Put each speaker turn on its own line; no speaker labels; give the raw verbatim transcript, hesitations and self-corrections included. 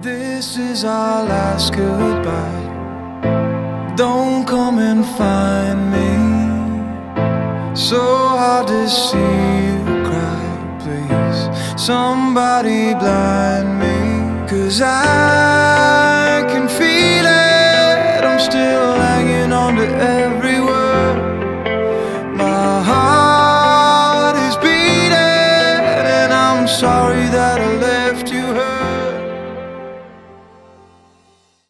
This is our last goodbye. Don't come and find me. So hard to see you cry. Please, somebody blind me. 'Cause I